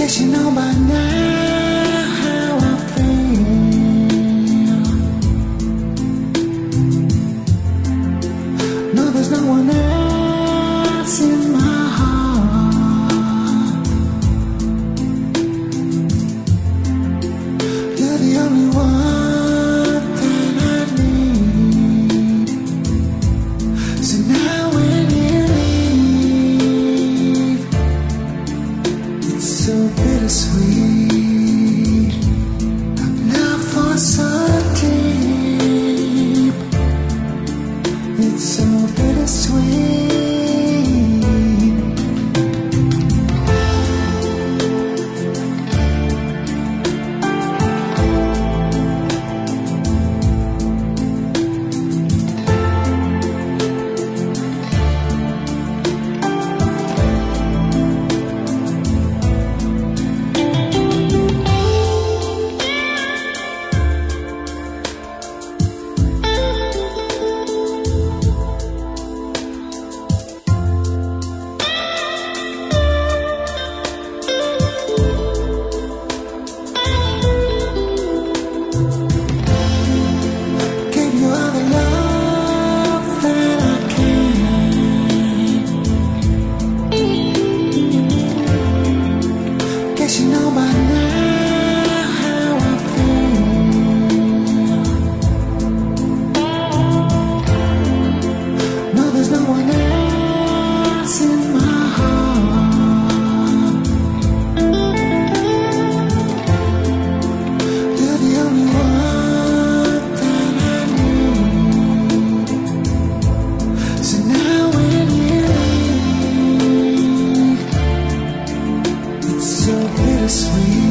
Guess you know by now how I feel. No, there's no one else in my heart. You're the only one that I need. So now when you leave, it's so bittersweet. Love for so deep. It's so bittersweet. Gave you all the love that I can. Guess you know by now how I feel. No, there's no one else in my heart. You're the only one that I need. So now when you leave, it's so bittersweet.